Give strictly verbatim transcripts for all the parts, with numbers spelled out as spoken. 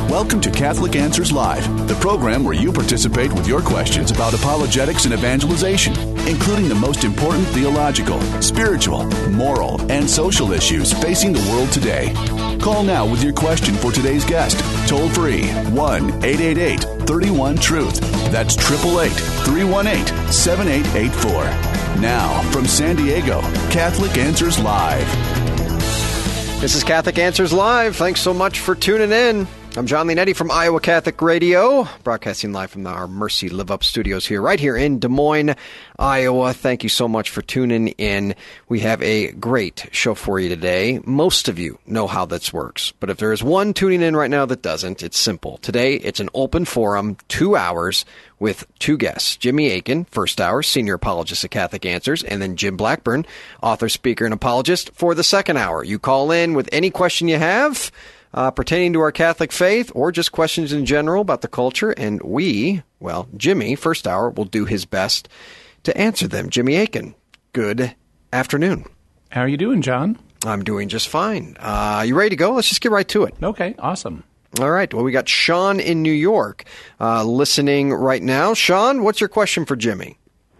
Welcome to Catholic Answers Live, the program where you participate with your questions about apologetics and evangelization, including the most important theological, spiritual, moral, and social issues facing the world today. Call now with your question for today's guest. Toll free, one eight eight eight, three one, truth. That's eight eight eight, three one eight, seven eight eight four. Now, from San Diego, Catholic Answers Live. This is Catholic Answers Live. Thanks so much for tuning in. I'm John Leonetti from Iowa Catholic Radio, broadcasting live from our Mercy Live Up studios here, right here in Des Moines, Iowa. Thank you so much for tuning in. We have a great show for you today. Most of you know how this works, but if there is one tuning in right now that doesn't, it's simple. Today, it's an open forum, two hours, with two guests. Jimmy Akin, first hour, senior apologist at Catholic Answers, and then Jim Blackburn, author, speaker, and apologist for the second hour. You call in with any question you have Uh, pertaining to our Catholic faith or just questions in general about the culture, and we, well, Jimmy, first hour, will do his best to answer them. Jimmy Akin, good afternoon. How are you doing, John? I'm doing just fine. Uh, you ready to go? Let's just get right to it. Okay, awesome. All right, well, we got Sean in New York uh, listening right now. Sean, what's your question for Jimmy?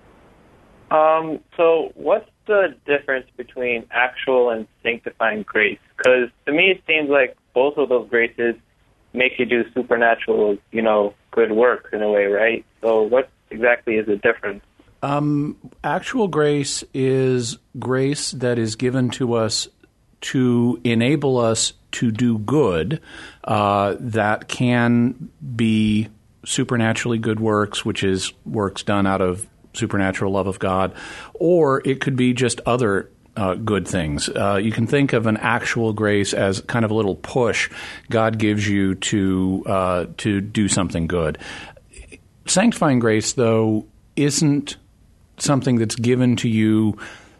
Um, so what's the difference between actual and sanctifying grace? Because to me it seems like both of those graces make you do supernatural, you know, good works in a way, right? So what exactly is the difference? Um, actual grace is grace that is given to us to enable us to do good uh, that can be supernaturally good works, which is works done out of supernatural love of God, or it could be just other Uh, good things. Uh, you can think of an actual grace as kind of a little push God gives you to uh, to do something good. Sanctifying grace, though, isn't something that's given to you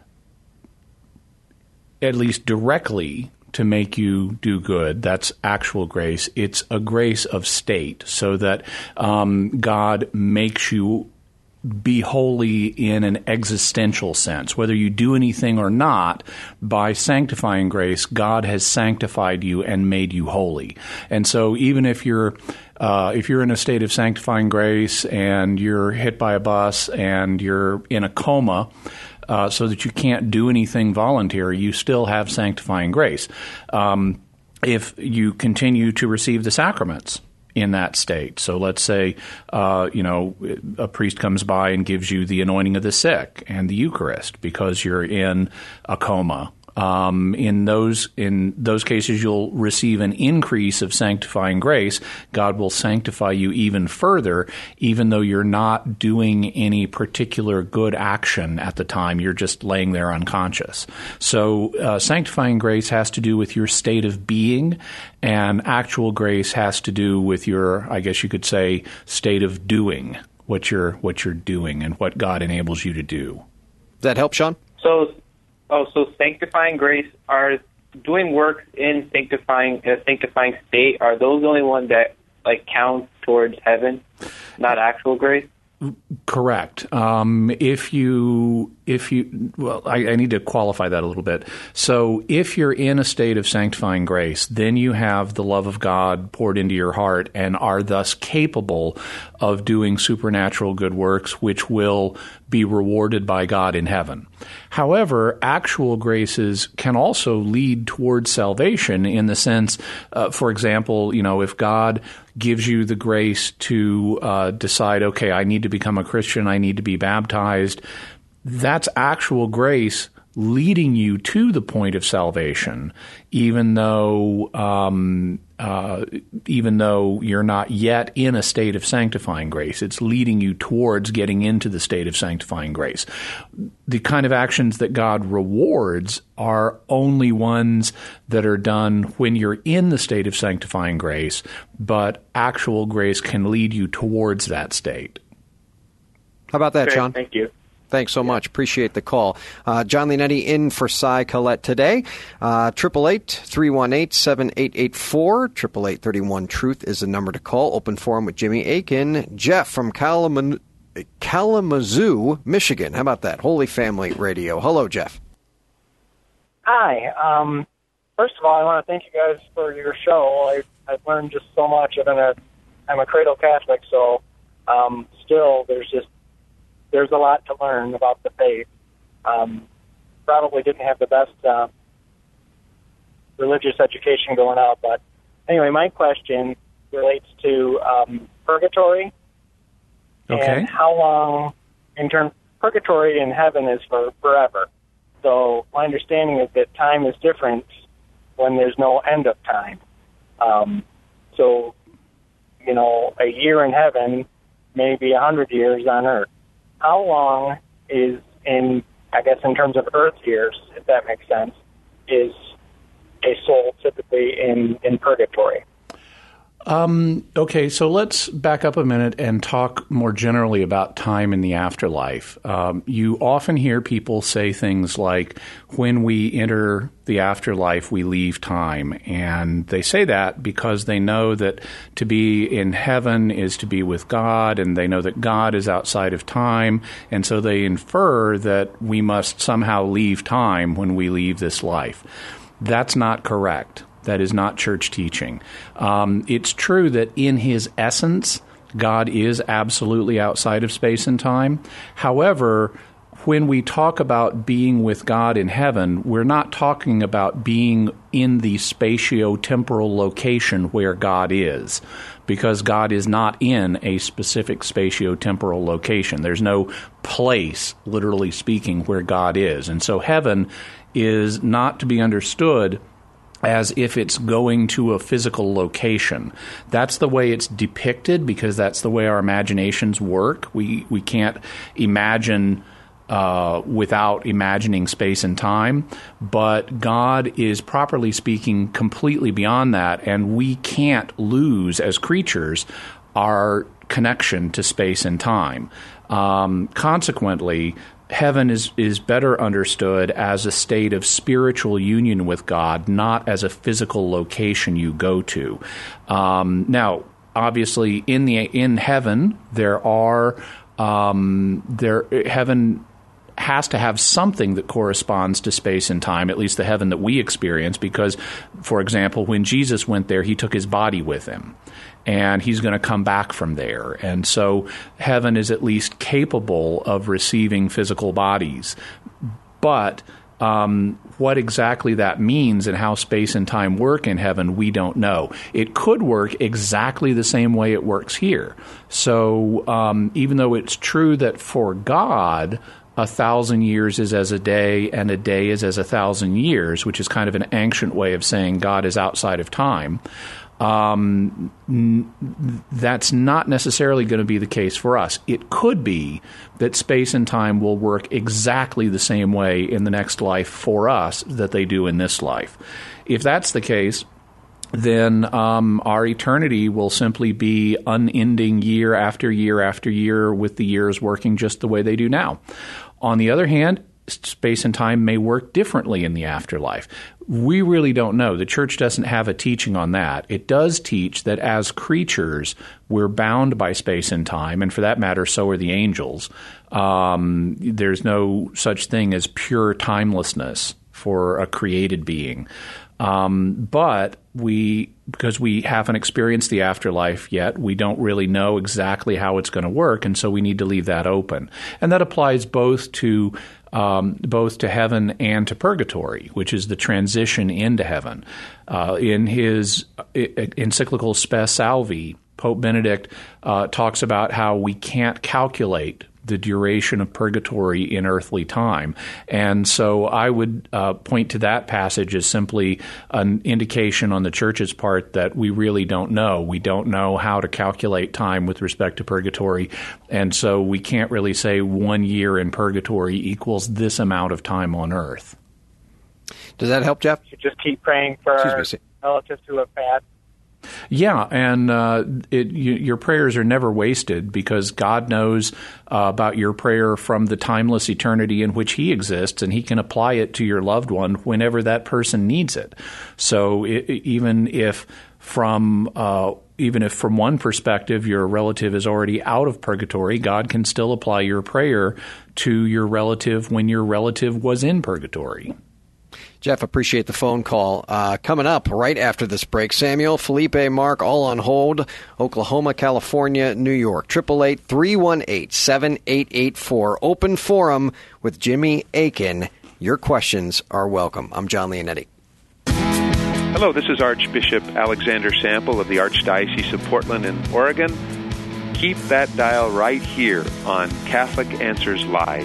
at least directly to make you do good. That's actual grace. It's a grace of state, so that um, God makes you be holy in an existential sense. Whether you do anything or not, by sanctifying grace, God has sanctified you and made you holy. And so even if you're uh, if you're in a state of sanctifying grace and you're hit by a bus and you're in a coma uh, so that you can't do anything voluntary, you still have sanctifying grace. Um, if you continue to receive the sacraments in that state. So let's say, uh, you know, a priest comes by and gives you the anointing of the sick and the Eucharist because you're in a coma. Um, in those in those cases, you'll receive an increase of sanctifying grace. God will sanctify you even further, even though you're not doing any particular good action at the time. You're just laying there unconscious. So uh, sanctifying grace has to do with your state of being, and actual grace has to do with your, I guess you could say, state of doing, what you're what you're doing and what God enables you to do. Does that help, Sean? So Oh, so sanctifying grace, are doing works in sanctifying a sanctifying state, are those the only ones that like count towards heaven, not actual grace? Correct. Um, if you, if you, well, I, I need to qualify that a little bit. So if you're in a state of sanctifying grace, then you have the love of God poured into your heart and are thus capable of doing supernatural good works, which will be rewarded by God in heaven. However, actual graces can also lead towards salvation in the sense, uh, for example, you know, if God gives you the grace to uh, decide, okay, I need to become a Christian, I need to be baptized, that's actual grace leading you to the point of salvation, even though um, uh, even though you're not yet in a state of sanctifying grace. It's leading you towards getting into the state of sanctifying grace. The kind of actions that God rewards are only ones that are done when you're in the state of sanctifying grace, but actual grace can lead you towards that state. How about that, Great, John? Thank you. Thanks so much. Appreciate the call. Uh, John Leonetti in for Cy Collette today. Uh, eight eight eight, three one eight, seven eight eight four. eight eight eight, three one, truth is the number to call. Open forum with Jimmy Akin. Jeff from Kalamazoo, Kalamazoo, Michigan. How about that? Holy Family Radio. Hello, Jeff. Hi. Um, first of all, I want to thank you guys for your show. I, I've learned just so much. I'm a, I'm a cradle Catholic, so um, still there's just there's a lot to learn about the faith. Um, probably didn't have the best uh, religious education going out, but anyway, my question relates to um, purgatory. Okay. And how long, in terms, purgatory in heaven is for forever. So my understanding is that time is different when there's no end of time. Um, so, you know, a year in heaven may be a hundred years on earth. How long is in, I guess, in terms of earth years, if that makes sense, is a soul typically in, in purgatory? Um, okay, so let's back up a minute and talk more generally about time in the afterlife. Um, you often hear people say things like, when we enter the afterlife, we leave time. And they say that because they know that to be in heaven is to be with God, and they know that God is outside of time. And so they infer that we must somehow leave time when we leave this life. That's not correct. That is not church teaching. Um, it's true that in his essence, God is absolutely outside of space and time. However, when we talk about being with God in heaven, we're not talking about being in the spatio-temporal location where God is, because God is not in a specific spatio-temporal location. There's no place, literally speaking, where God is. And so heaven is not to be understood as if it's going to a physical location. That's the way it's depicted, because that's the way our imaginations work. We we can't imagine uh, without imagining space and time, but God is, properly speaking, completely beyond that, and we can't lose, as creatures, our connection to space and time. Um, consequently, heaven is, is better understood as a state of spiritual union with God, not as a physical location you go to. Um, now, obviously, in the in heaven, there are um, there heaven has to have something that corresponds to space and time, at least the heaven that we experience, because, for example, when Jesus went there, he took his body with him, and he's going to come back from there. And so heaven is at least capable of receiving physical bodies. But um, what exactly that means and how space and time work in heaven, we don't know. It could work exactly the same way it works here. So um, even though it's true that for God, a thousand years is as a day, and a day is as a thousand years, which is kind of an ancient way of saying God is outside of time, um, n- that's not necessarily going to be the case for us. It could be that space and time will work exactly the same way in the next life for us that they do in this life. If that's the case, then um, our eternity will simply be unending year after year after year, with the years working just the way they do now. On the other hand, space and time may work differently in the afterlife. We really don't know. The church doesn't have a teaching on that. It does teach that as creatures, we're bound by space and time, and for that matter, so are the angels. Um, there's no such thing as pure timelessness for a created being. Um, but we, because we haven't experienced the afterlife yet, we don't really know exactly how it's going to work, and so we need to leave that open. And that applies both to um, both to heaven and to purgatory, which is the transition into heaven. Uh, in his encyclical Spes Salvi, Pope Benedict uh, talks about how we can't calculate the duration of purgatory in earthly time. And so I would uh, point to that passage as simply an indication on the church's part that we really don't know. We don't know how to calculate time with respect to purgatory, and so we can't really say one year in purgatory equals this amount of time on earth. Does that help, Jeff? You should just keep praying for our relatives who have passed. Yeah, and uh, it, you, your prayers are never wasted, because God knows uh, about your prayer from the timeless eternity in which He exists, and He can apply it to your loved one whenever that person needs it. So it, even if from uh, even if from one perspective your relative is already out of purgatory, God can still apply your prayer to your relative when your relative was in purgatory. Jeff, appreciate the phone call. Uh, coming up right after this break, Samuel, Felipe, Mark, all on hold. Oklahoma, California, New York. eight eight eight, three one eight, seven eight eight four. Open forum with Jimmy Akin. Your questions are welcome. I'm John Leonetti. Hello, this is Archbishop Alexander Sample of the Archdiocese of Portland in Oregon. Keep that dial right here on Catholic Answers Live.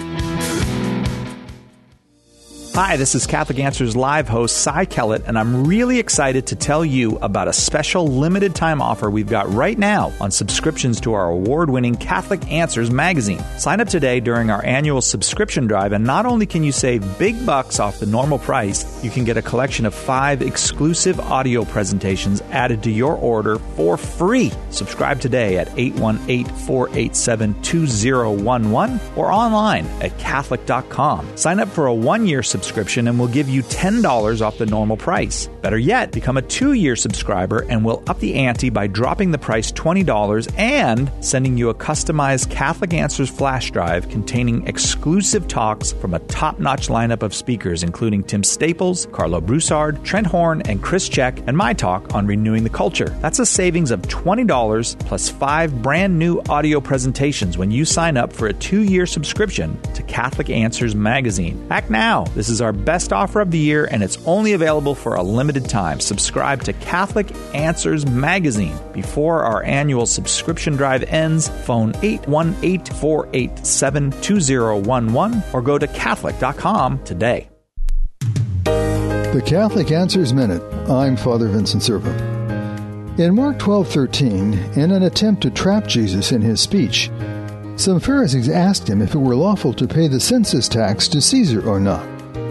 Hi, this is Catholic Answers Live host Cy Kellett, and I'm really excited to tell you about a special limited-time offer we've got right now on subscriptions to our award-winning Catholic Answers magazine. Sign up today during our annual subscription drive, and not only can you save big bucks off the normal price, you can get a collection of five exclusive audio presentations added to your order for free. Subscribe today at eight one eight, four eight seven, two zero one one or online at catholic dot com. Sign up for a one-year subscription subscription and we'll give you ten dollars off the normal price. Better yet, become a two-year subscriber and we'll up the ante by dropping the price twenty dollars and sending you a customized Catholic Answers flash drive containing exclusive talks from a top-notch lineup of speakers, including Tim Staples, Carlo Broussard, Trent Horn, and Chris Check, and my talk on renewing the culture. That's a savings of twenty dollars plus five brand new audio presentations when you sign up for a two-year subscription to Catholic Answers magazine. Act now. This is our best offer of the year, and it's only available for a limited time. Subscribe to Catholic Answers magazine before our annual subscription drive ends. Phone eight one eight, four eight seven, two zero one one or go to catholic dot com today. The Catholic Answers Minute. I'm Father Vincent Serpa. In Mark twelve thirteen, in an attempt to trap Jesus in his speech, some Pharisees asked him if it were lawful to pay the census tax to Caesar or not.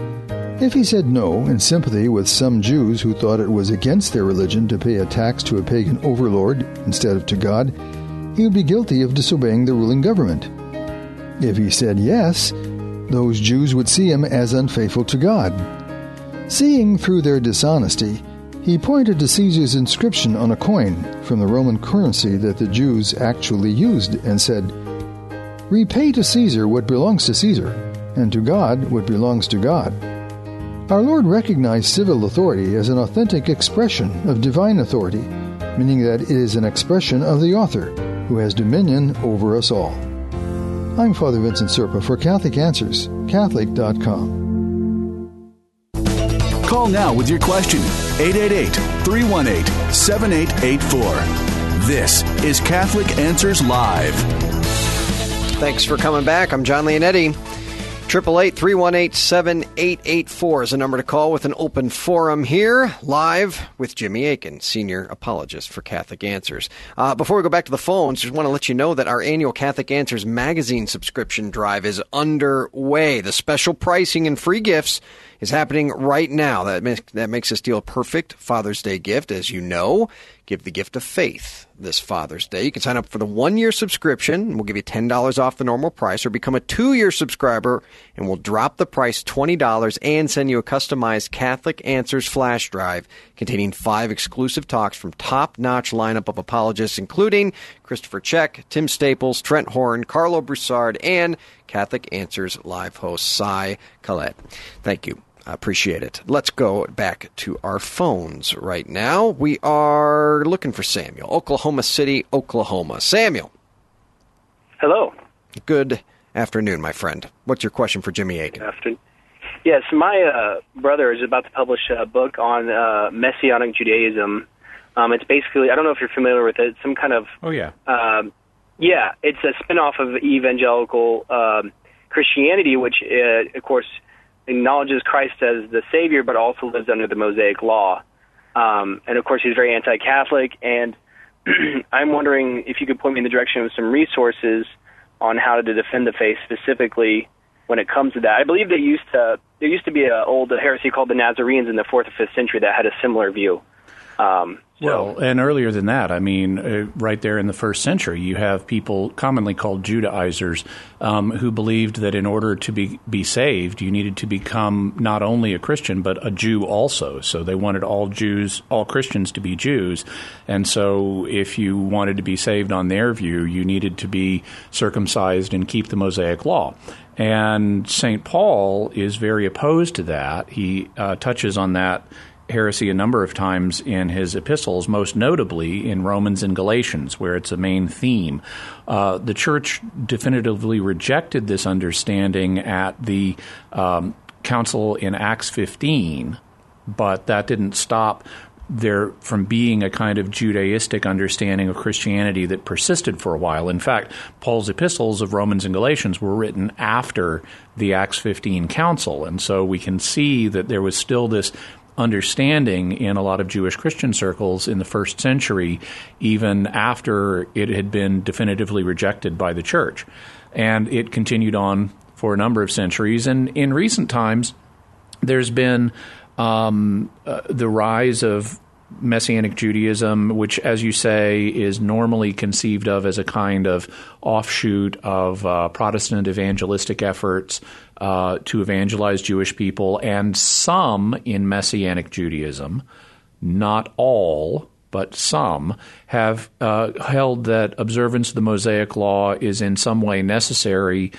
If he said no, in sympathy with some Jews who thought it was against their religion to pay a tax to a pagan overlord instead of to God, he would be guilty of disobeying the ruling government. If he said yes, those Jews would see him as unfaithful to God. Seeing through their dishonesty, he pointed to Caesar's inscription on a coin from the Roman currency that the Jews actually used and said, "Repay to Caesar what belongs to Caesar, and to God what belongs to God." Our Lord recognized civil authority as an authentic expression of divine authority, meaning that it is an expression of the author, who has dominion over us all. I'm Father Vincent Serpa for Catholic Answers, catholic dot com. Call now with your question, eight eight eight, three one eight, seven eight eight four. This is Catholic Answers Live. Thanks for coming back. I'm John Leonetti. eight eight eight, three one eight, seven eight eight four is a number to call with an open forum here, live with Jimmy Akin, Senior Apologist for Catholic Answers. Uh, before we go back to the phones, just want to let you know that our annual Catholic Answers magazine subscription drive is underway. The special pricing and free gifts is happening right now. That makes, that makes this deal a perfect Father's Day gift, as you know. Give the gift of faith this Father's Day. You can sign up for the one-year subscription. We'll give you ten dollars off the normal price, or become a two-year subscriber, and we'll drop the price twenty dollars and send you a customized Catholic Answers flash drive containing five exclusive talks from top-notch lineup of apologists, including Christopher Check, Tim Staples, Trent Horn, Carlo Broussard, and Catholic Answers live host Cy Kellett. Thank you. I appreciate it. Let's go back to our phones right now. We are looking for Samuel, Oklahoma City, Oklahoma. Samuel. Hello. Good afternoon, my friend. What's your question for Jimmy Akin? Good afternoon. Yes, my uh, brother is about to publish a book on uh, Messianic Judaism. Um, it's basically, I don't know if you're familiar with it, some kind of... Oh, yeah. Um, yeah, it's a spinoff of evangelical um, Christianity, which, uh, of course... acknowledges Christ as the Savior, but also lives under the Mosaic Law. Um, and, of course, he's very anti-Catholic, and I'm wondering if you could point me in the direction of some resources on how to defend the faith specifically when it comes to that. I believe they used to, there used to be an old heresy called the Nazarenes in the fourth or fifth century that had a similar view. Um, so. Well, and earlier than that, I mean, uh, right there in the first century, you have people commonly called Judaizers um, who believed that in order to be, be saved, you needed to become not only a Christian, but a Jew also. So they wanted all Jews, all Christians to be Jews. And so if you wanted to be saved on their view, you needed to be circumcised and keep the Mosaic law. And Saint Paul is very opposed to that. He uh, touches on that heresy a number of times in his epistles, most notably in Romans and Galatians, where it's a main theme. Uh, the church definitively rejected this understanding at the um, council in Acts fifteen, but that didn't stop there from being a kind of Judaistic understanding of Christianity that persisted for a while. In fact, Paul's epistles of Romans and Galatians were written after the Acts fifteen council, and so we can see that there was still this understanding in a lot of Jewish Christian circles in the first century, even after it had been definitively rejected by the church. And it continued on for a number of centuries. And in recent times, there's been um, uh, the rise of Messianic Judaism, which, as you say, is normally conceived of as a kind of offshoot of uh, Protestant evangelistic efforts uh, to evangelize Jewish people, and some in Messianic Judaism, not all, but some, have uh, held that observance of the Mosaic Law is in some way necessary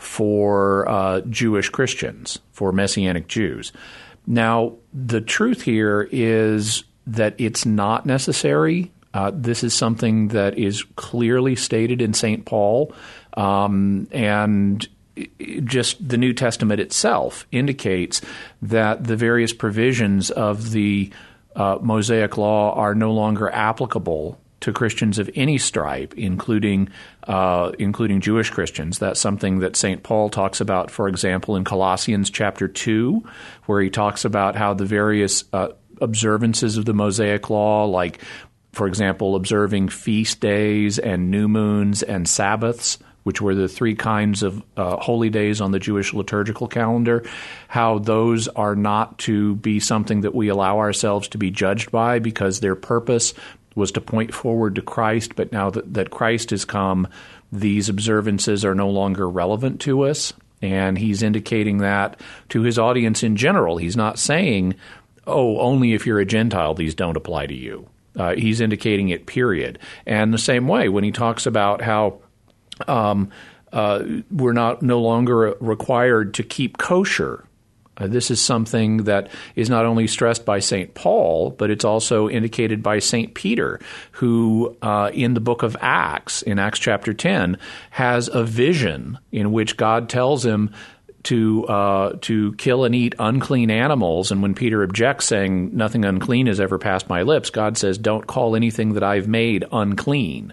for uh, Jewish Christians, for Messianic Jews. Now, the truth here is that it's not necessary. Uh, this is something that is clearly stated in Saint Paul, um, and just the New Testament itself indicates that the various provisions of the uh, Mosaic Law are no longer applicable to Christians of any stripe, including uh, including Jewish Christians. That's something that Saint Paul talks about, for example, in Colossians chapter two, where he talks about how the various uh, observances of the Mosaic Law, like, for example, observing feast days and new moons and Sabbaths, which were the three kinds of uh, holy days on the Jewish liturgical calendar, how those are not to be something that we allow ourselves to be judged by, because their purpose was to point forward to Christ, but now that, that Christ has come, these observances are no longer relevant to us. And he's indicating that to his audience in general. He's not saying, oh, only if you're a Gentile, these don't apply to you. Uh, he's indicating it, period. And the same way when he talks about how um, uh, we're not no longer required to keep kosher. Uh, this is something that is not only stressed by Saint Paul, but it's also indicated by Saint Peter, who uh, in the book of Acts, in Acts chapter ten, has a vision in which God tells him to uh, to kill and eat unclean animals. And when Peter objects, saying, nothing unclean has ever passed my lips, God says, don't call anything that I've made unclean.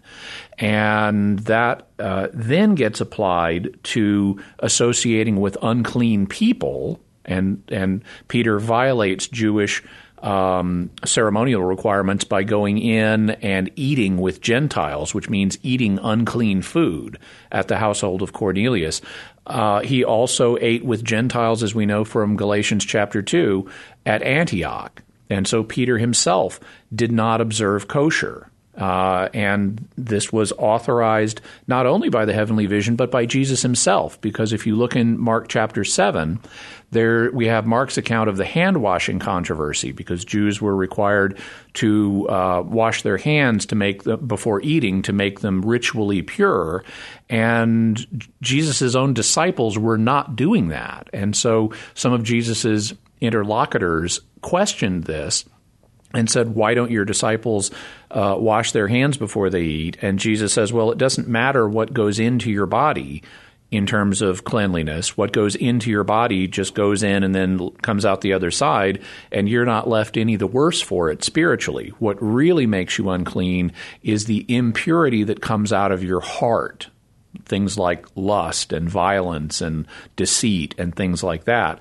And that uh, then gets applied to associating with unclean people, and, and Peter violates Jewish Um, ceremonial requirements by going in and eating with Gentiles, which means eating unclean food at the household of Cornelius. Uh, he also ate with Gentiles, as we know from Galatians chapter two, at Antioch. And so Peter himself did not observe kosher. Uh, and this was authorized not only by the heavenly vision, but by Jesus himself. Because if you look in Mark chapter seven, there we have Mark's account of the hand-washing controversy, because Jews were required to uh, wash their hands to make them, before eating, to make them ritually pure. And Jesus' own disciples were not doing that. And so some of Jesus' interlocutors questioned this and said, why don't your disciples uh, wash their hands before they eat? And Jesus says, well, it doesn't matter what goes into your body in terms of cleanliness. What goes into your body just goes in and then comes out the other side, and you're not left any the worse for it spiritually. What really makes you unclean is the impurity that comes out of your heart. Things like lust and violence and deceit and things like that.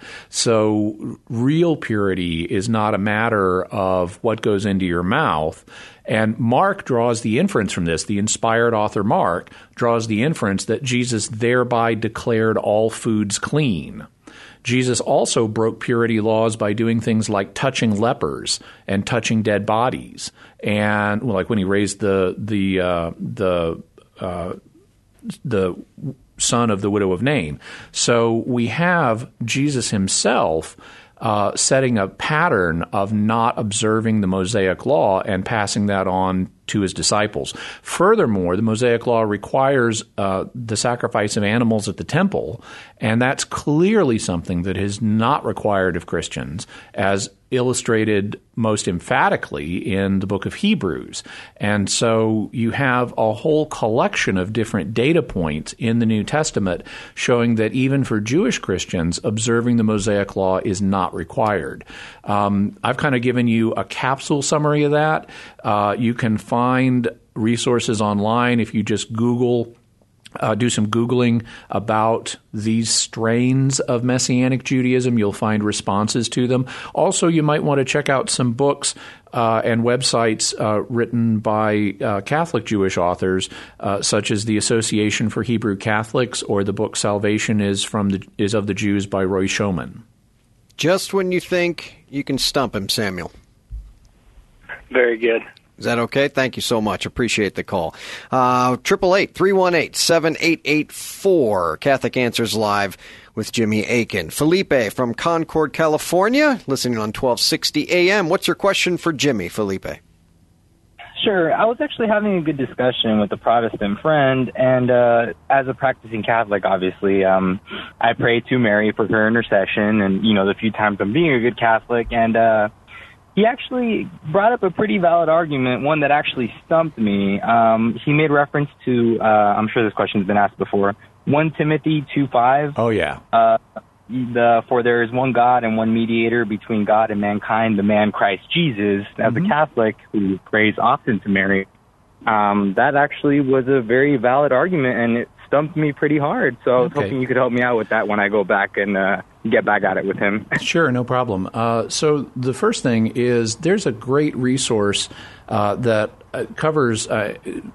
So real purity is not a matter of what goes into your mouth. And Mark draws the inference from this. The inspired author Mark draws the inference that Jesus thereby declared all foods clean. Jesus also broke purity laws by doing things like touching lepers and touching dead bodies, and well, like when he raised the the uh, the uh, the son of the widow of Nain. So we have Jesus himself uh, setting a pattern of not observing the Mosaic law and passing that on to his disciples. Furthermore, the Mosaic law requires uh, the sacrifice of animals at the temple, and that's clearly something that is not required of Christians, as illustrated most emphatically in the book of Hebrews. And so you have a whole collection of different data points in the New Testament showing that even for Jewish Christians, observing the Mosaic law is not required. Um, I've kind of given you a capsule summary of that. Uh, you can find resources online if you just Google Uh, do some Googling about these strains of Messianic Judaism. You'll find responses to them. Also, you might want to check out some books uh, and websites uh, written by uh, Catholic Jewish authors, uh, such as the Association for Hebrew Catholics or the book Salvation is from the is of the Jews by Roy Schoeman. Just when you think you can stump him, Samuel. Very good. Is that okay? Thank you so much. Appreciate the call. Uh, triple eight, three one eight, seven eight eight four. Catholic Answers Live with Jimmy Akin. Felipe from Concord, California, listening on twelve sixty A M. What's your question for Jimmy, Felipe? Sure. I was actually having a good discussion with a Protestant friend, and uh, as a practicing Catholic, obviously, um, I pray to Mary for her intercession, and, you know, the few times I'm being a good Catholic, and uh, he actually brought up a pretty valid argument, one that actually stumped me. Um, he made reference to, uh, I'm sure this question's been asked before, First Timothy two five. Oh, yeah. Uh, the, for there is one God and one mediator between God and mankind, the man Christ Jesus. As mm-hmm. a Catholic who prays often to Mary, um, that actually was a very valid argument, and it stumped me pretty hard. So I was okay. hoping you could help me out with that when I go back and uh, get back at it with him. Sure, no problem. Uh, so the first thing is there's a great resource uh, that uh, covers uh,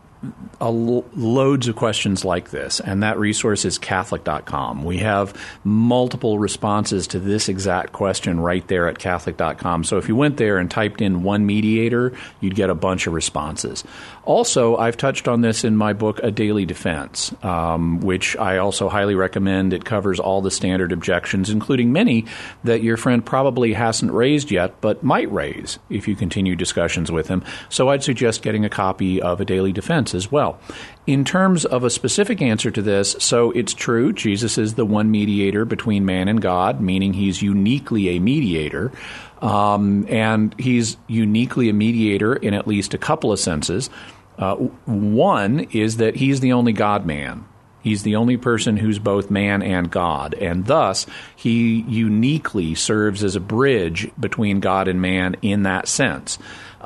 a lo- loads of questions like this, and that resource is Catholic dot com. We have multiple responses to this exact question right there at Catholic dot com. So if you went there and typed in one mediator, you'd get a bunch of responses. Also, I've touched on this in my book, A Daily Defense, um, which I also highly recommend. It covers all the standard objections, including many that your friend probably hasn't raised yet, but might raise if you continue discussions with him. So I'd suggest getting a copy of A Daily Defense as well. In terms of a specific answer to this, so it's true, Jesus is the one mediator between man and God, meaning he's uniquely a mediator. Um, and he's uniquely a mediator in at least a couple of senses. Uh, one is that he's the only God-man. He's the only person who's both man and God, and thus he uniquely serves as a bridge between God and man in that sense.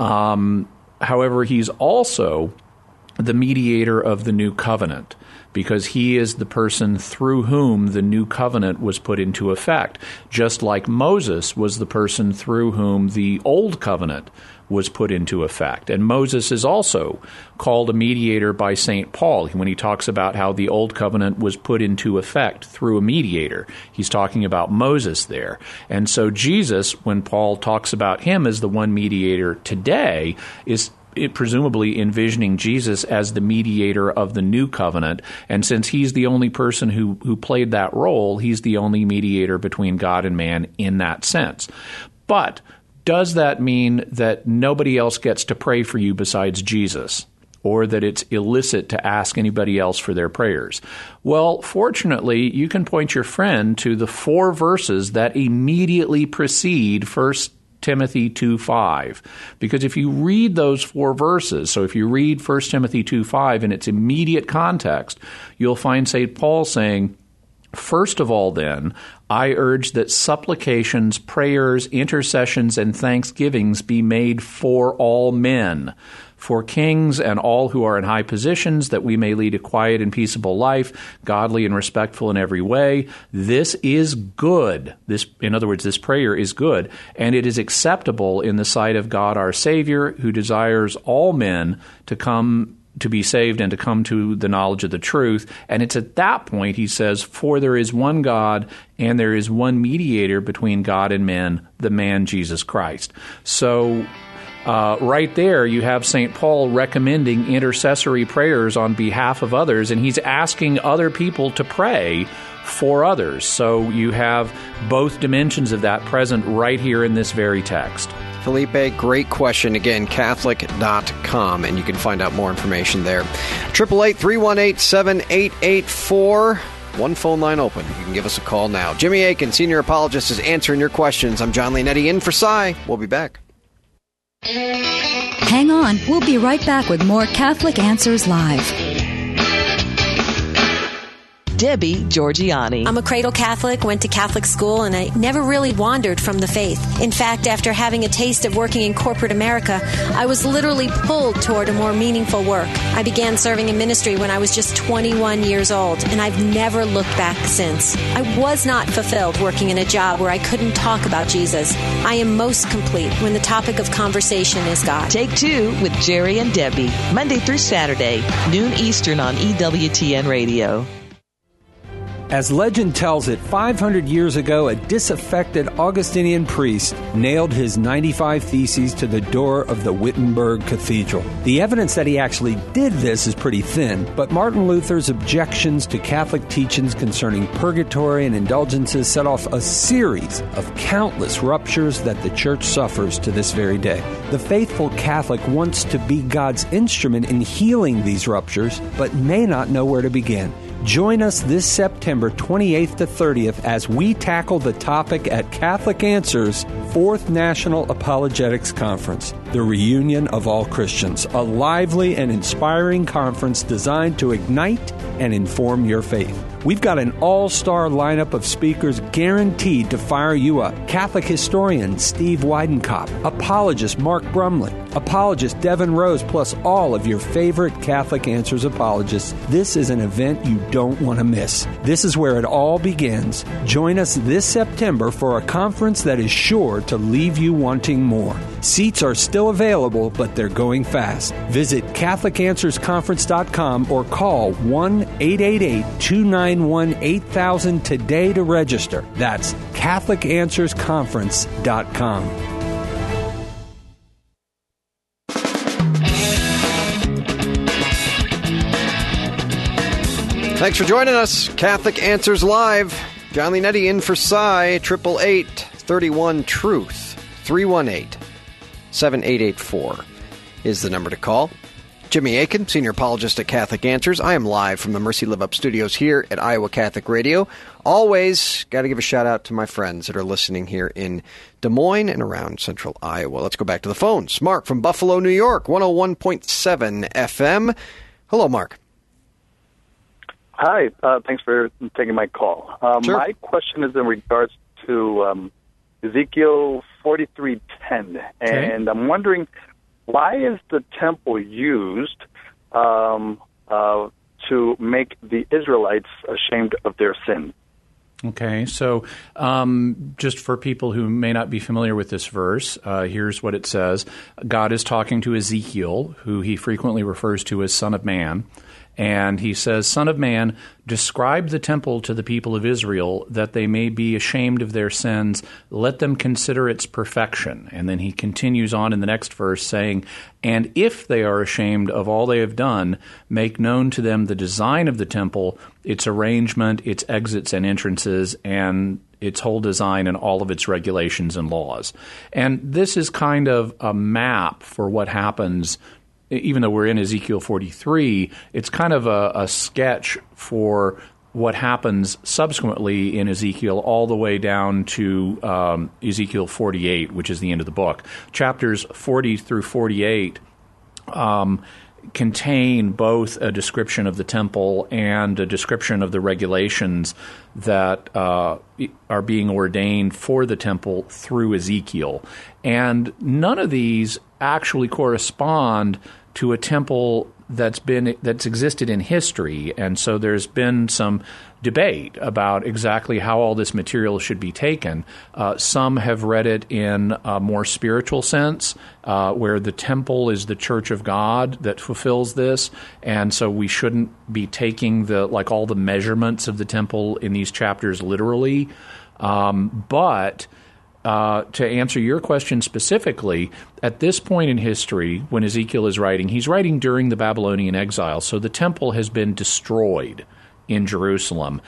Um, however, he's also the mediator of the new covenant, because he is the person through whom the new covenant was put into effect, just like Moses was the person through whom the old covenant was put into effect. And Moses is also called a mediator by Saint Paul when he talks about how the old covenant was put into effect through a mediator. He's talking about Moses there. And so Jesus, when Paul talks about him as the one mediator today, is It presumably envisioning Jesus as the mediator of the new covenant. And since he's the only person who, who played that role, he's the only mediator between God and man in that sense. But does that mean that nobody else gets to pray for you besides Jesus, or that it's illicit to ask anybody else for their prayers? Well, fortunately, you can point your friend to the four verses that immediately precede First Timothy two five, because if you read those four verses, so if you read First Timothy two five in its immediate context, you'll find Saint Paul saying, "First of all, then, I urge that supplications, prayers, intercessions, and thanksgivings be made for all men, for kings and all who are in high positions, that we may lead a quiet and peaceable life, godly and respectful in every way. This is good." This, in other words, this prayer is good, and it is acceptable in the sight of God our Savior, who desires all men to come to be saved and to come to the knowledge of the truth. And it's at that point, he says, for there is one God and there is one mediator between God and men, the man Jesus Christ. So uh, right there, you have Saint Paul recommending intercessory prayers on behalf of others, and he's asking other people to pray for others. So you have both dimensions of that present right here in this very text. Felipe, great question. Again, Catholic dot com, and you can find out more information there. eight eight eight, three one eight, seven eight eight four. One phone line open. You can give us a call now. Jimmy Akin, Senior Apologist, is answering your questions. I'm John Leonetti in for Cy. We'll be back. Hang on. We'll be right back with more Catholic Answers Live. Debbie Georgiani. I'm a cradle Catholic, went to Catholic school, and I never really wandered from the faith. In fact, after having a taste of working in corporate America, I was literally pulled toward a more meaningful work. I began serving in ministry when I was just twenty-one years old, and I've never looked back since. I was not fulfilled working in a job where I couldn't talk about Jesus. I am most complete when the topic of conversation is God. Take Two with Jerry and Debbie, Monday through Saturday, noon Eastern on E W T N Radio. As legend tells it, five hundred years ago, a disaffected Augustinian priest nailed his ninety-five Theses to the door of the Wittenberg Cathedral. The evidence that he actually did this is pretty thin, but Martin Luther's objections to Catholic teachings concerning purgatory and indulgences set off a series of countless ruptures that the Church suffers to this very day. The faithful Catholic wants to be God's instrument in healing these ruptures, but may not know where to begin. Join us this September twenty-eighth to thirtieth as we tackle the topic at Catholic Answers' fourth National Apologetics Conference, the reunion of all Christians, a lively and inspiring conference designed to ignite and inform your faith. We've got an all-star lineup of speakers guaranteed to fire you up. Catholic historian Steve Weidenkopf, apologist Mark Brumley, apologist Devin Rose, plus all of your favorite Catholic Answers apologists. This is an event you don't want to miss. This is where it all begins. Join us this September for a conference that is sure to leave you wanting more. Seats are still available, but they're going fast. Visit Catholic Answers Conference dot com or call one eight eight eight, two nine one, eight thousand today to register. That's Catholic Answers Conference dot com. Thanks for joining us. Catholic Answers Live. John Leonetti in for Cy. eight eight eight, three one, truth. three one eight, seven eight eight four is the number to call. Jimmy Akin, Senior Apologist at Catholic Answers. I am live from the Mercy Live Up studios here at Iowa Catholic Radio. Always got to give a shout out to my friends that are listening here in Des Moines and around central Iowa. Let's go back to the phones. Mark from Buffalo, New York, one oh one point seven F M. Hello, Mark. Hi. Uh, thanks for taking my call. Um, sure. My question is in regards to um, Ezekiel forty-three ten, and okay. I'm wondering, why is the temple used um, uh, to make the Israelites ashamed of their sin? Okay, so um, just for people who may not be familiar with this verse, uh, here's what it says. God is talking to Ezekiel, who he frequently refers to as Son of Man. And he says, Son of man, describe the temple to the people of Israel that they may be ashamed of their sins. Let them consider its perfection. And then he continues on in the next verse saying, and if they are ashamed of all they have done, make known to them the design of the temple, its arrangement, its exits and entrances, and its whole design and all of its regulations and laws. And this is kind of a map for what happens. Even though we're in Ezekiel forty-three, it's kind of a, a sketch for what happens subsequently in Ezekiel all the way down to um, Ezekiel forty-eight, which is the end of the book. Chapters forty through forty-eight um, contain both a description of the temple and a description of the regulations that uh, are being ordained for the temple through Ezekiel. And none of these actually correspond to a temple that's been that's existed in history, and so there's been some debate about exactly how all this material should be taken. Uh, some have read it in a more spiritual sense, uh, where the temple is the church of God that fulfills this, and so we shouldn't be taking the like all the measurements of the temple in these chapters literally. Um, but Uh, to answer your question specifically, at this point in history, when Ezekiel is writing, he's writing during the Babylonian exile. So the temple has been destroyed in Jerusalem,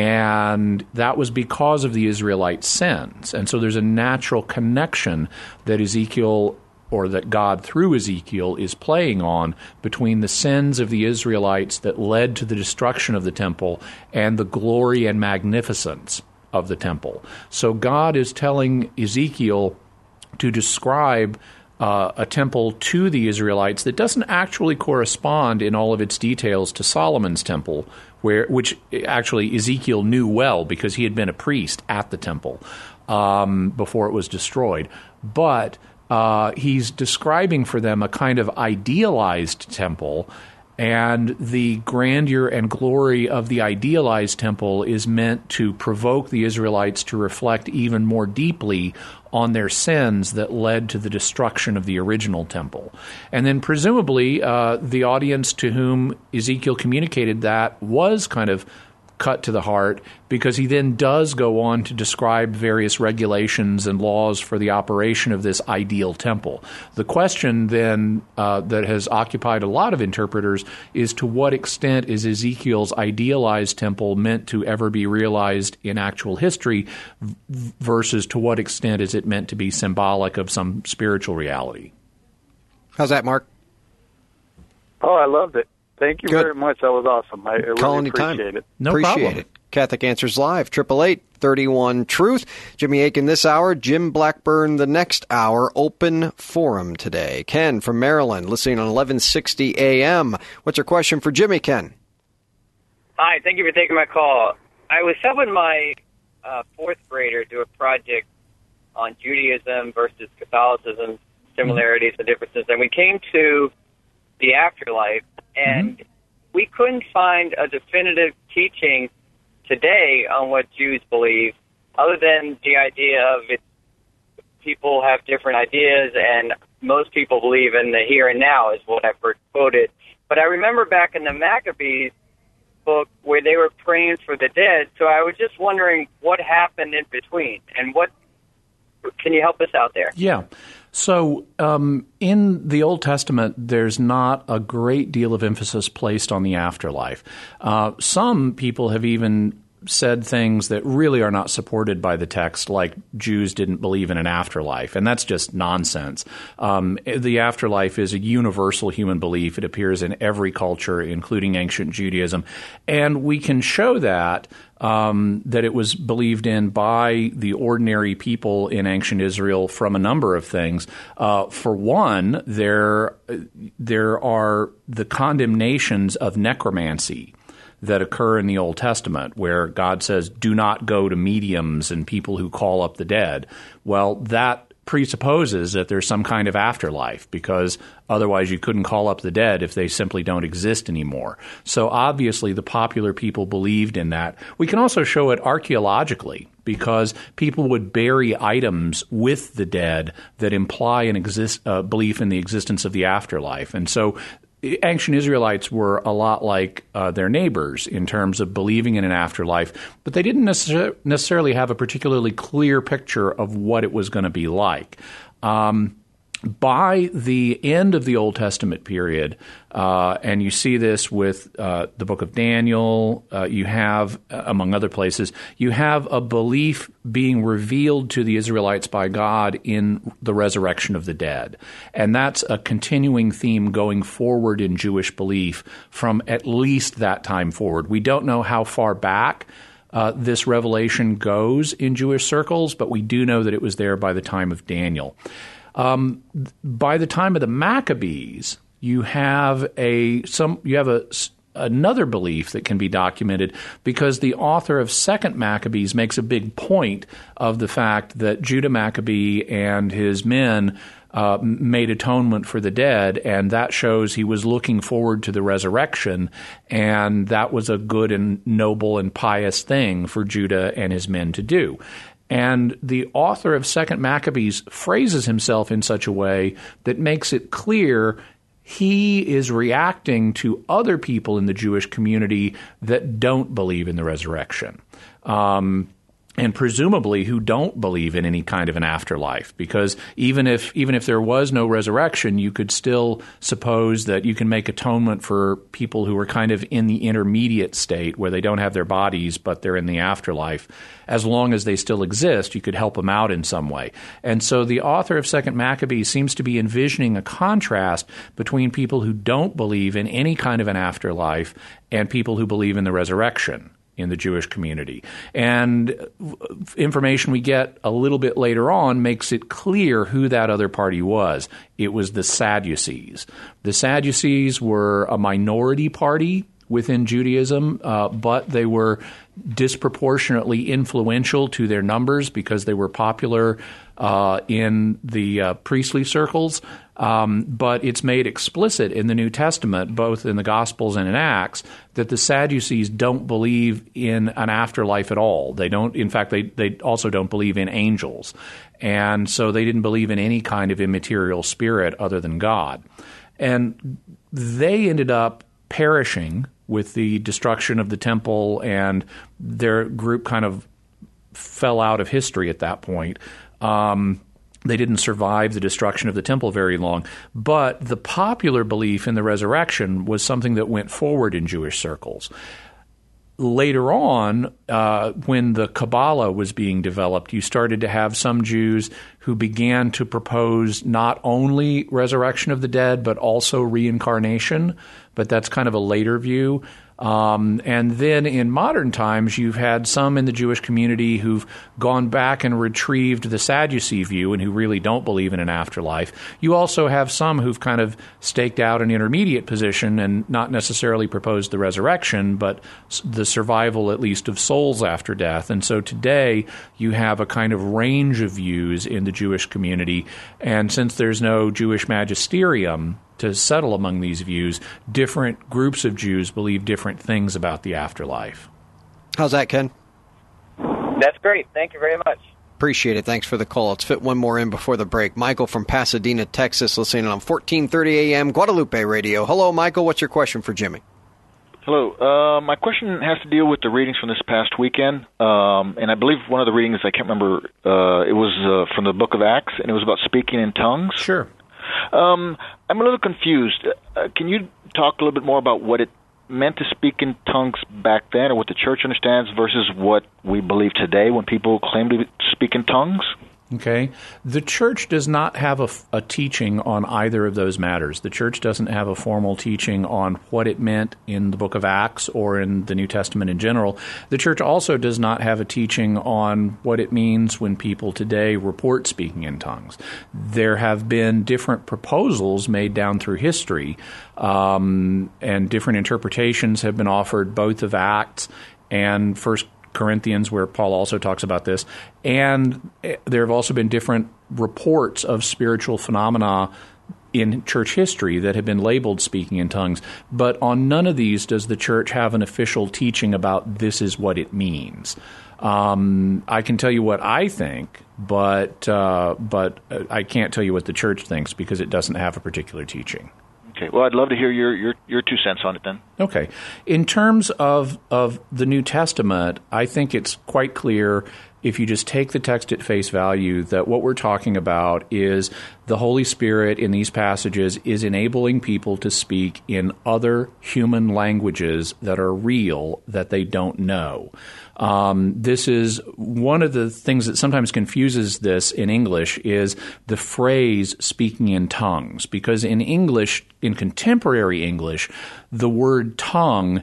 and that was because of the Israelite sins. And so there's a natural connection that Ezekiel, or that God through Ezekiel, is playing on between the sins of the Israelites that led to the destruction of the temple and the glory and magnificence of the temple. So God is telling Ezekiel to describe uh, a temple to the Israelites that doesn't actually correspond in all of its details to Solomon's temple, where which actually Ezekiel knew well because he had been a priest at the temple um, before it was destroyed. But uh, he's describing for them a kind of idealized temple, and the grandeur and glory of the idealized temple is meant to provoke the Israelites to reflect even more deeply on their sins that led to the destruction of the original temple. And then presumably uh, the audience to whom Ezekiel communicated that was kind of cut to the heart, because he then does go on to describe various regulations and laws for the operation of this ideal temple. The question then uh, that has occupied a lot of interpreters is, to what extent is Ezekiel's idealized temple meant to ever be realized in actual history v- versus to what extent is it meant to be symbolic of some spiritual reality? How's that, Mark? Oh, I loved it. Thank you Good. very much. That was awesome. I really Call appreciate anytime. it. No appreciate problem. it. Catholic Answers Live, eight eight eight, three one, truth. Jimmy Akin this hour, Jim Blackburn the next hour. Open forum today. Ken from Maryland, listening on eleven sixty A M. What's your question for Jimmy, Ken? Hi, thank you for taking my call. I was helping my uh, fourth grader do a project on Judaism versus Catholicism, similarities and differences, and we came to the afterlife, and mm-hmm. we couldn't find a definitive teaching today on what Jews believe, other than the idea of it. People have different ideas, and most people believe in the here and now, is what I've heard quoted. But I remember back in the Maccabees book where they were praying for the dead, so I was just wondering what happened in between, and what can you help us out there? Yeah. So um, in the Old Testament, there's not a great deal of emphasis placed on the afterlife. Uh, some people have even said things that really are not supported by the text, like Jews didn't believe in an afterlife, and that's just nonsense. Um, the afterlife is a universal human belief. It appears in every culture, including ancient Judaism, and we can show that Um, that it was believed in by the ordinary people in ancient Israel from a number of things. Uh, for one, there there are the condemnations of necromancy that occur in the Old Testament, where God says, do not go to mediums and people who call up the dead. Well, that presupposes that there's some kind of afterlife, because otherwise you couldn't call up the dead if they simply don't exist anymore. So obviously the popular people believed in that. We can also show it archaeologically, because people would bury items with the dead that imply an exist, uh, belief in the existence of the afterlife. And so ancient Israelites were a lot like uh, their neighbors in terms of believing in an afterlife, but they didn't necessar- necessarily have a particularly clear picture of what it was going to be like. Um, by the end of the Old Testament period, uh, and you see this with uh, the book of Daniel, uh, you have, uh, among other places, you have a belief being revealed to the Israelites by God in the resurrection of the dead. And that's a continuing theme going forward in Jewish belief from at least that time forward. We don't know how far back uh, this revelation goes in Jewish circles, but we do know that it was there by the time of Daniel. Um, by the time of the Maccabees, you have a some you have a another belief that can be documented, because the author of Second Maccabees makes a big point of the fact that Judah Maccabee and his men uh, made atonement for the dead, and that shows he was looking forward to the resurrection, and that was a good and noble and pious thing for Judah and his men to do. And the author of Second Maccabees phrases himself in such a way that makes it clear he is reacting to other people in the Jewish community that don't believe in the resurrection. Um, and presumably who don't believe in any kind of an afterlife, because even if even if there was no resurrection, you could still suppose that you can make atonement for people who are kind of in the intermediate state where they don't have their bodies but they're in the afterlife. As long as they still exist, you could help them out in some way. And so the author of Second Maccabees seems to be envisioning a contrast between people who don't believe in any kind of an afterlife and people who believe in the resurrection in the Jewish community. And information we get a little bit later on makes it clear who that other party was. It was the Sadducees. The Sadducees were a minority party within Judaism, uh, but they were disproportionately influential to their numbers because they were popular uh, in the uh, priestly circles. Um, but it's made explicit in the New Testament, both in the Gospels and in Acts, that the Sadducees don't believe in an afterlife at all. They don't. In fact, they they also don't believe in angels, and so they didn't believe in any kind of immaterial spirit other than God. And they ended up perishing with the destruction of the temple, and their group kind of fell out of history at that point. Um, They didn't survive the destruction of the temple very long. But the popular belief in the resurrection was something that went forward in Jewish circles. Later on, uh, when the Kabbalah was being developed, you started to have some Jews who began to propose not only resurrection of the dead, but also reincarnation. But that's kind of a later view. Um, and then in modern times, you've had some in the Jewish community who've gone back and retrieved the Sadducee view and who really don't believe in an afterlife. You also have some who've kind of staked out an intermediate position and not necessarily proposed the resurrection, but the survival, at least, of souls after death. And so today, you have a kind of range of views in the Jewish community. And since there's no Jewish magisterium to settle among these views, different groups of Jews believe different things about the afterlife. How's that, Ken? That's great. Thank you very much. Appreciate it. Thanks for the call. Let's fit one more in before the break. Michael from Pasadena, Texas, listening on fourteen thirty A M Guadalupe Radio. Hello, Michael. What's your question for Jimmy? Hello. Uh, my question has to deal with the readings from this past weekend. Um, and I believe one of the readings, I can't remember, uh, it was uh, from the book of Acts, and it was about speaking in tongues. Sure. Um, I'm a little confused. Uh, can you talk a little bit more about what it meant to speak in tongues back then, or what the church understands versus what we believe today when people claim to speak in tongues? Okay. The church does not have a, a teaching on either of those matters. The church doesn't have a formal teaching on what it meant in the book of Acts or in the New Testament in general. The church also does not have a teaching on what it means when people today report speaking in tongues. There have been different proposals made down through history, um, and different interpretations have been offered, both of Acts and First Corinthians, where Paul also talks about this. And there have also been different reports of spiritual phenomena in church history that have been labeled speaking in tongues. But on none of these does the church have an official teaching about this is what it means. Um, I can tell you what I think, but uh, but I can't tell you what the church thinks because it doesn't have a particular teaching. Okay. Well, I'd love to hear your, your, your two cents on it then. Okay. In terms of, of the New Testament, I think it's quite clear, if you just take the text at face value, that what we're talking about is the Holy Spirit in these passages is enabling people to speak in other human languages that are real, that they don't know. Um, this is one of the things that sometimes confuses this in English is the phrase speaking in tongues, because in English, in contemporary English, the word tongue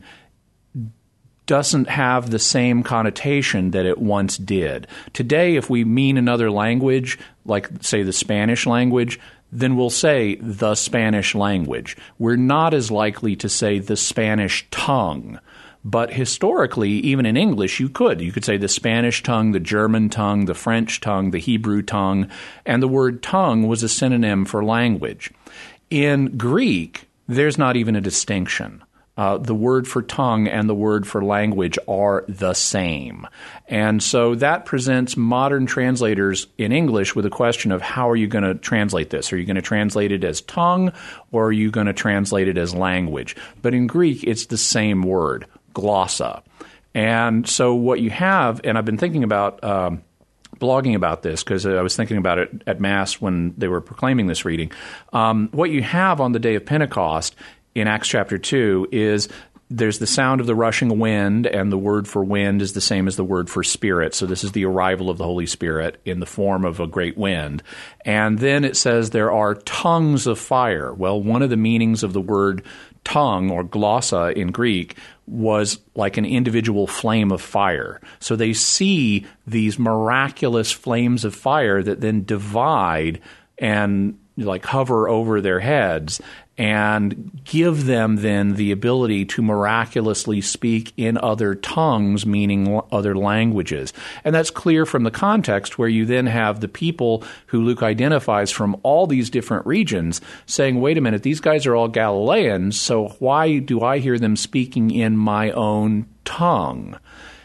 doesn't have the same connotation that it once did. Today, if we mean another language, like, say, the Spanish language, then we'll say the Spanish language. We're not as likely to say the Spanish tongue. But historically, even in English, you could. You could say the Spanish tongue, the German tongue, the French tongue, the Hebrew tongue, and the word tongue was a synonym for language. In Greek, there's not even a distinction. Uh, the word for tongue and the word for language are the same. And so that presents modern translators in English with a question of how are you going to translate this? Are you going to translate it as tongue, or are you going to translate it as language? But in Greek, it's the same word, glossa. And so what you have, and I've been thinking about um, blogging about this because I was thinking about it at Mass when they were proclaiming this reading. Um, what you have on the day of Pentecost in Acts chapter two is there's the sound of the rushing wind, and the word for wind is the same as the word for spirit. So this is the arrival of the Holy Spirit in the form of a great wind. And then it says there are tongues of fire. Well, one of the meanings of the word tongue, or glossa in Greek, was like an individual flame of fire. So they see these miraculous flames of fire that then divide and like hover over their heads and give them then the ability to miraculously speak in other tongues, meaning other languages. And that's clear from the context where you then have the people who Luke identifies from all these different regions saying, wait a minute, these guys are all Galileans, so why do I hear them speaking in my own tongue?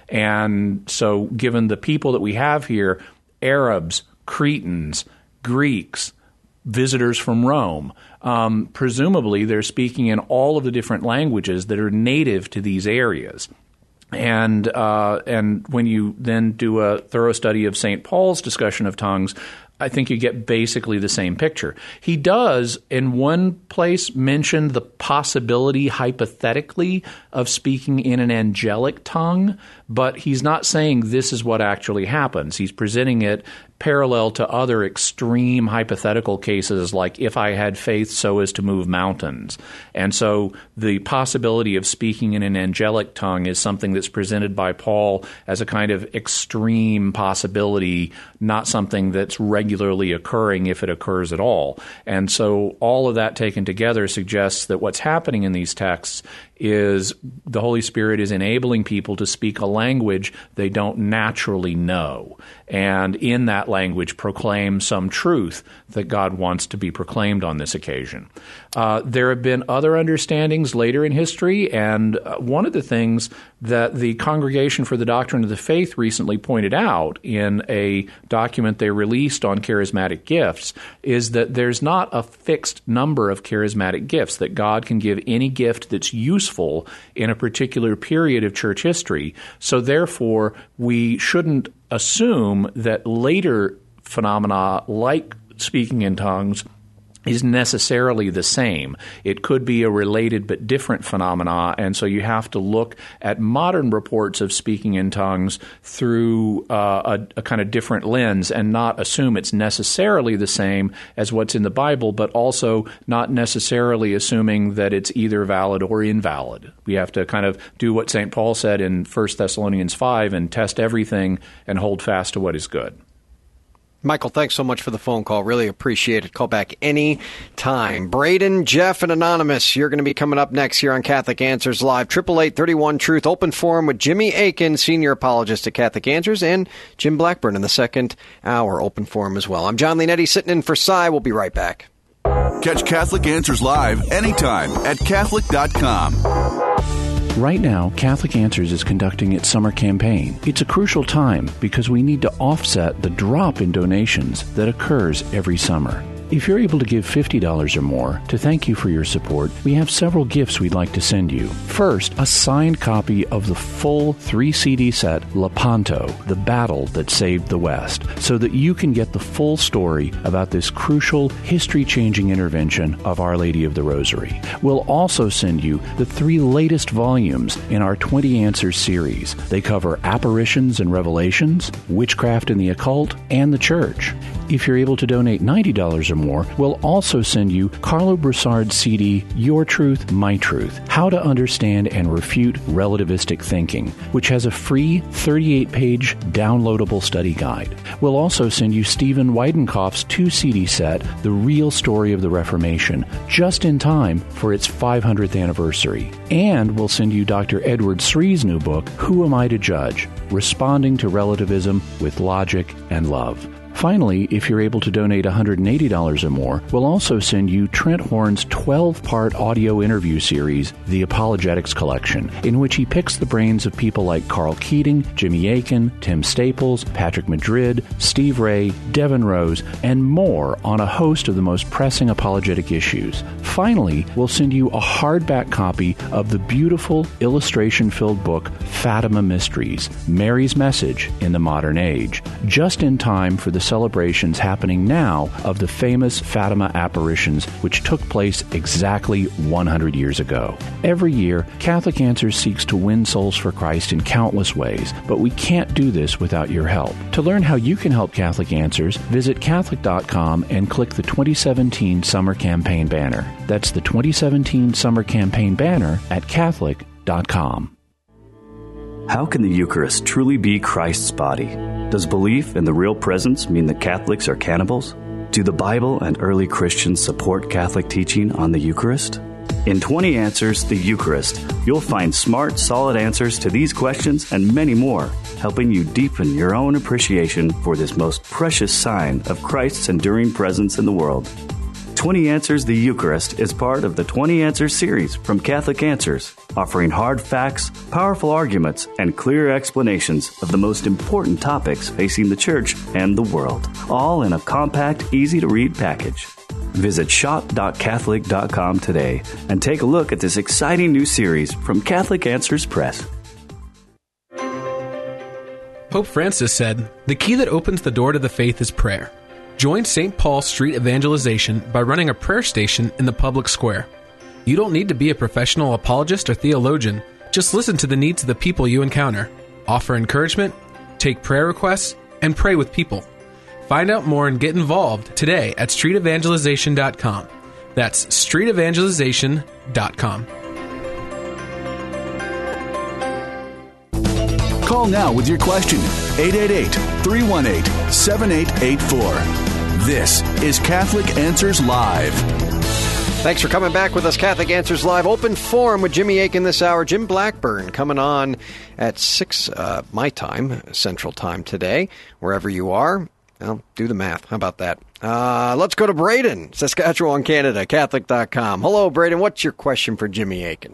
And so given the people that we have here, Arabs, Cretans, Greeks, visitors from Rome, um, presumably they're speaking in all of the different languages that are native to these areas. And uh, and when you then do a thorough study of Saint Paul's discussion of tongues, I think you get basically the same picture. He does, in one place, mention the possibility, hypothetically, of speaking in an angelic tongue, but he's not saying this is what actually happens. He's presenting it parallel to other extreme hypothetical cases, like if I had faith so as to move mountains. And so the possibility of speaking in an angelic tongue is something that's presented by Paul as a kind of extreme possibility, not something that's regularly occurring if it occurs at all. And so all of that taken together suggests that what's happening in these texts is the Holy Spirit is enabling people to speak a language they don't naturally know, and in that language proclaim some truth that God wants to be proclaimed on this occasion. Uh, there have been other understandings later in history, and uh, one of the things that the Congregation for the Doctrine of the Faith recently pointed out in a document they released on charismatic gifts is that there's not a fixed number of charismatic gifts, that God can give any gift that's useful in a particular period of church history. So therefore, we shouldn't assume that later phenomena like speaking in tongues is necessarily the same. It could be a related but different phenomena, and so you have to look at modern reports of speaking in tongues through uh, a, a kind of different lens and not assume it's necessarily the same as what's in the Bible, but also not necessarily assuming that it's either valid or invalid. We have to kind of do what Saint Paul said in First Thessalonians five and test everything and hold fast to what is good. Michael, thanks so much for the phone call. Really appreciate it. Call back any time. Braden, Jeff, and Anonymous, you're going to be coming up next here on Catholic Answers Live. eight eight eight, three one, Truth. Open forum with Jimmy Akin, senior apologist at Catholic Answers, and Jim Blackburn in the second hour. Open forum as well. I'm John Leonetti sitting in for Cy. We'll be right back. Catch Catholic Answers Live anytime at Catholic dot com. Right now, Catholic Answers is conducting its summer campaign. It's a crucial time because we need to offset the drop in donations that occurs every summer. If you're able to give fifty dollars or more, to thank you for your support, we have several gifts we'd like to send you. First, a signed copy of the full three C D set Lepanto, The Battle That Saved the West, so that you can get the full story about this crucial, history-changing intervention of Our Lady of the Rosary. We'll also send you the three latest volumes in our twenty Answers series. They cover apparitions and revelations, witchcraft and the occult, and the Church. If you're able to donate ninety dollars or more, more, we'll also send you Carlo Broussard's C D, Your Truth, My Truth, How to Understand and Refute Relativistic Thinking, which has a free thirty-eight page downloadable study guide. We'll also send you Stephen Weidenkopf's two C D set, The Real Story of the Reformation, just in time for its five hundredth anniversary. And we'll send you Doctor Edward Sri's new book, Who Am I to Judge? Responding to Relativism with Logic and Love. Finally, if you're able to donate one hundred eighty dollars or more, we'll also send you Trent Horn's twelve-part audio interview series, The Apologetics Collection, in which he picks the brains of people like Carl Keating, Jimmy Akin, Tim Staples, Patrick Madrid, Steve Ray, Devin Rose, and more on a host of the most pressing apologetic issues. Finally, we'll send you a hardback copy of the beautiful illustration-filled book Fatima Mysteries, Mary's Message in the Modern Age, just in time for the celebrations happening now of the famous Fatima apparitions, which took place exactly one hundred years ago. Every year, Catholic Answers seeks to win souls for Christ in countless ways, but we can't do this without your help. To learn how you can help Catholic Answers, visit Catholic dot com and click the twenty seventeen Summer Campaign banner. That's the twenty seventeen Summer Campaign banner at Catholic dot com. How can the Eucharist truly be Christ's body? Does belief in the real presence mean that Catholics are cannibals? Do the Bible and early Christians support Catholic teaching on the Eucharist? In twenty Answers, the Eucharist, you'll find smart, solid answers to these questions and many more, helping you deepen your own appreciation for this most precious sign of Christ's enduring presence in the world. twenty Answers the Eucharist is part of the twenty Answers series from Catholic Answers, offering hard facts, powerful arguments, and clear explanations of the most important topics facing the Church and the world, all in a compact, easy-to-read package. Visit shop dot catholic dot com today and take a look at this exciting new series from Catholic Answers Press. Pope Francis said, "The key that opens the door to the faith is prayer." Join Saint Paul Street Evangelization by running a prayer station in the public square. You don't need to be a professional apologist or theologian. Just listen to the needs of the people you encounter. Offer encouragement, take prayer requests, and pray with people. Find out more and get involved today at street evangelization dot com. That's street evangelization dot com. Call now with your question. eight eight eight, three one eight, seven eight eight four. This is Catholic Answers Live. Thanks for coming back with us, Catholic Answers Live. Open forum with Jimmy Akin this hour. Jim Blackburn coming on at six uh, my time, Central Time today. Wherever you are, well, do the math. How about that? Uh, let's go to Braden, Saskatchewan, Canada, Catholic dot com. Hello, Braden. What's your question for Jimmy Akin?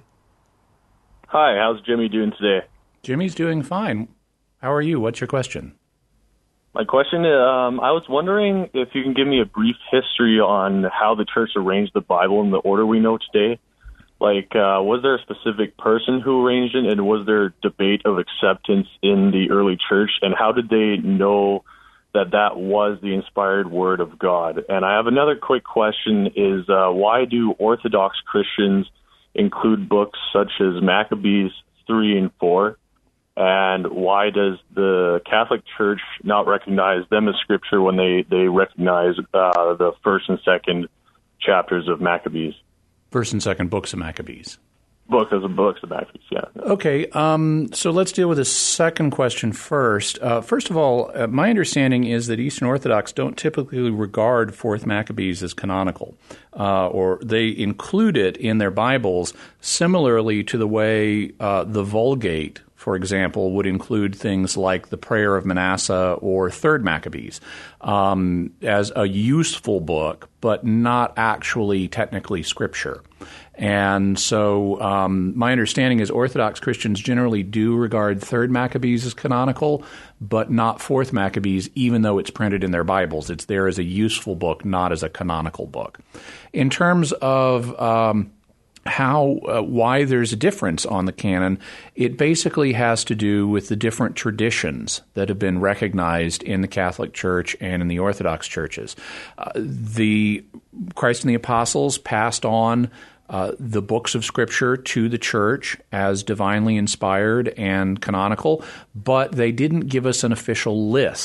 Hi, how's Jimmy doing today? Jimmy's doing fine. How are you? What's your question? My question is, um, I was wondering if you can give me a brief history on how the church arranged the Bible in the order we know today. Like, uh, was there a specific person who arranged it, and was there debate of acceptance in the early church, and how did they know that that was the inspired word of God? And I have another quick question is, uh, why do Orthodox Christians include books such as Maccabees three and four? And why does the Catholic Church not recognize them as Scripture when they, they recognize uh, the first and second chapters of Maccabees? First and second books of Maccabees. Books as a books of Maccabees, yeah. Okay, um, so let's deal with the second question first. Uh, first of all, uh, my understanding is that Eastern Orthodox don't typically regard Fourth Maccabees as canonical, uh, or they include it in their Bibles similarly to the way uh, the Vulgate, for example, would include things like the Prayer of Manasseh or Third Maccabees um, as a useful book, but not actually technically Scripture. And so um, my understanding is Orthodox Christians generally do regard Third Maccabees as canonical, but not Fourth Maccabees, even though it's printed in their Bibles. It's there as a useful book, not as a canonical book. In terms of um, how uh, why there's a difference on the canon, it basically has to do with the different traditions that have been recognized in the Catholic Church and in the Orthodox churches. Uh, the Christ and the Apostles passed on Uh, the books of Scripture to the Church as divinely inspired and canonical, but they didn't give us an official list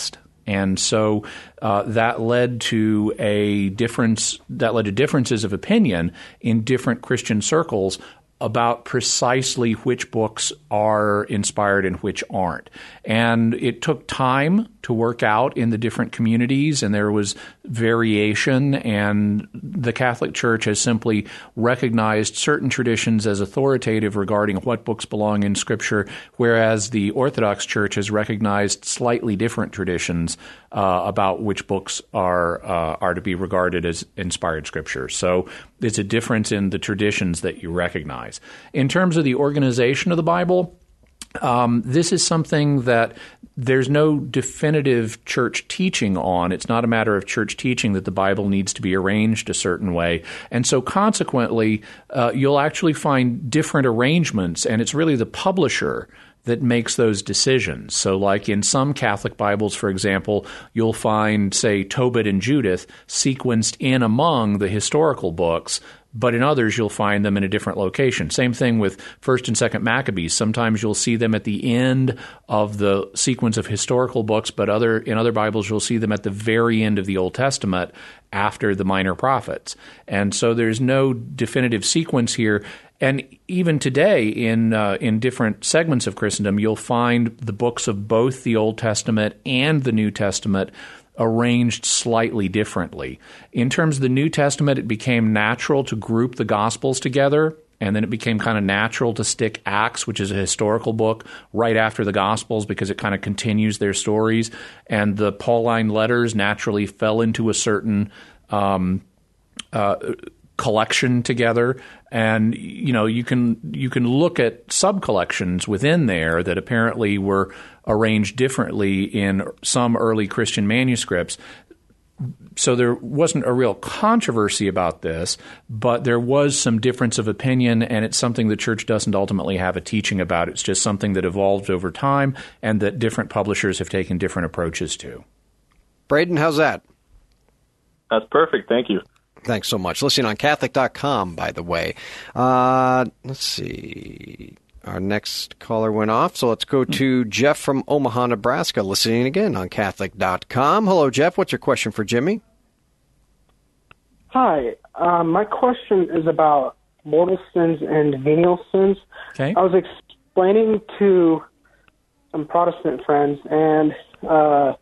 And so uh, that led to a difference, that led to differences of opinion in different Christian circles about precisely which books are inspired and which aren't. And it took time to work out in the different communities, and there was variation, and the Catholic Church has simply recognized certain traditions as authoritative regarding what books belong in Scripture, whereas the Orthodox Church has recognized slightly different traditions uh, about which books are uh, are to be regarded as inspired Scripture. So it's a difference in the traditions that you recognize. In terms of the organization of the Bible, Um, this is something that there's no definitive church teaching on. It's not a matter of church teaching that the Bible needs to be arranged a certain way. And so consequently, uh, you'll actually find different arrangements, and it's really the publisher that makes those decisions. So like in some Catholic Bibles, for example, you'll find, say, Tobit and Judith sequenced in among the historical books, but in others you'll find them in a different location. Same thing with First and Second Maccabees. Sometimes you'll see them at the end of the sequence of historical books, but other in other Bibles you'll see them at the very end of the Old Testament after the Minor Prophets. And so there's no definitive sequence here. And even today, in uh, in different segments of Christendom, you'll find the books of both the Old Testament and the New Testament arranged slightly differently. In terms of the New Testament, it became natural to group the Gospels together, and then it became kind of natural to stick Acts, which is a historical book, right after the Gospels because it kind of continues their stories. And the Pauline letters naturally fell into a certain um, uh, collection together. And, you know, you can you can look at sub-collections within there that apparently were arranged differently in some early Christian manuscripts. So there wasn't a real controversy about this, but there was some difference of opinion, and it's something the church doesn't ultimately have a teaching about. It's just something that evolved over time and that different publishers have taken different approaches to. Braden, how's that? That's perfect. Thank you. Thanks so much. Listening on Catholic dot com, by the way. Uh, let's see. Our next caller went off, so let's go to Jeff from Omaha, Nebraska, listening again on Catholic dot com. Hello, Jeff. What's your question for Jimmy? Hi. Um, my question is about mortal sins and venial sins. Okay. I was explaining to some Protestant friends, and uh,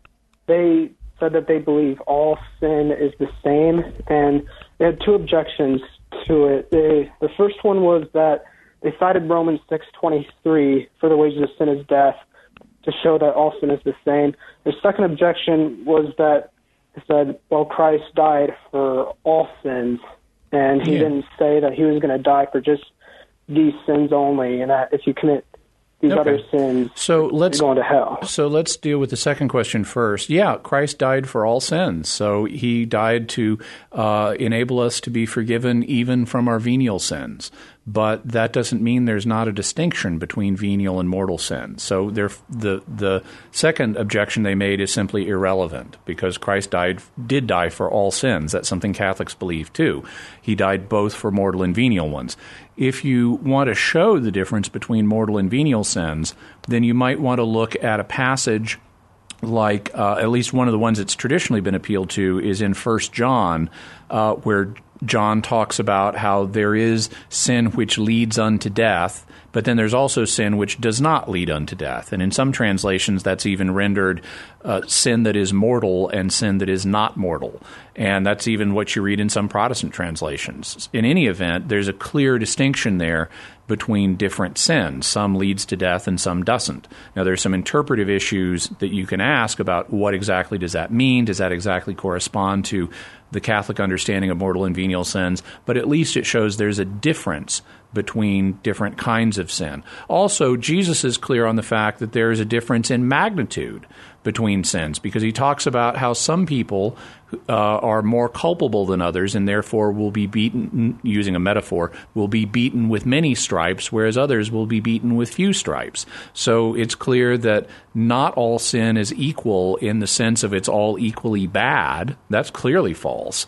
they said that they believe all sin is the same, and they had two objections to it. They, the first one was that they cited Romans six twenty-three, for the wages of sin is death, to show that all sin is the same. The second objection was that they said, well, Christ died for all sins, and he Yeah. didn't say that he was going to die for just these sins only, and that if you commit these Okay. other sins, so let's, you're going to hell. So let's deal with the second question first. Yeah, Christ died for all sins. So he died to uh, enable us to be forgiven even from our venial sins. But that doesn't mean there's not a distinction between venial and mortal sin. So there, the the second objection they made is simply irrelevant because Christ died did die for all sins. That's something Catholics believe too. He died both for mortal and venial ones. If you want to show the difference between mortal and venial sins, then you might want to look at a passage like uh, at least one of the ones that's traditionally been appealed to is in First John, uh, where John talks about how there is sin which leads unto death, but then there's also sin which does not lead unto death. And in some translations, that's even rendered uh, sin that is mortal and sin that is not mortal. And that's even what you read in some Protestant translations. In any event, there's a clear distinction there between different sins. Some leads to death and some doesn't. Now, there's some interpretive issues that you can ask about what exactly does that mean? Does that exactly correspond to the Catholic understanding of mortal and venial sins? But at least it shows there's a difference between different kinds of sin. Also, Jesus is clear on the fact that there is a difference in magnitude between sins because he talks about how some people uh, are more culpable than others and therefore will be beaten, using a metaphor, will be beaten with many stripes, whereas others will be beaten with few stripes. So it's clear that not all sin is equal in the sense of it's all equally bad. That's clearly false.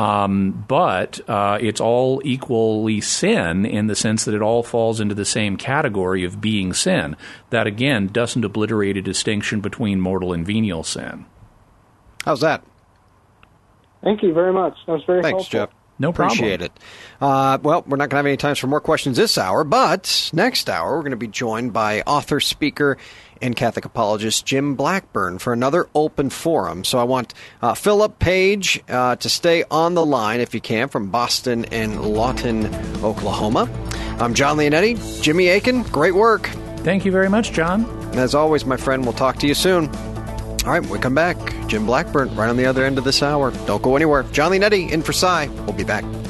Um, but uh, it's all equally sin in the sense that it all falls into the same category of being sin. That, again, doesn't obliterate a distinction between mortal mortal and venial sin. How's that? Thank you very much. That was very Thanks, helpful. Jeff. No problem. Appreciate it. Uh, well, we're not going to have any time for more questions this hour, but next hour we're going to be joined by author, speaker, and Catholic apologist Jim Blackburn for another open forum. So I want uh, Philip Page uh, to stay on the line if you can from Boston and Lawton, Oklahoma. I'm John Leonetti. Jimmy Aiken, great work. Thank you very much, John. And as always, my friend, we'll talk to you soon. All right, when we come back, Jim Blackburn right on the other end of this hour. Don't go anywhere. John Leonetti in for Cy. We'll be back.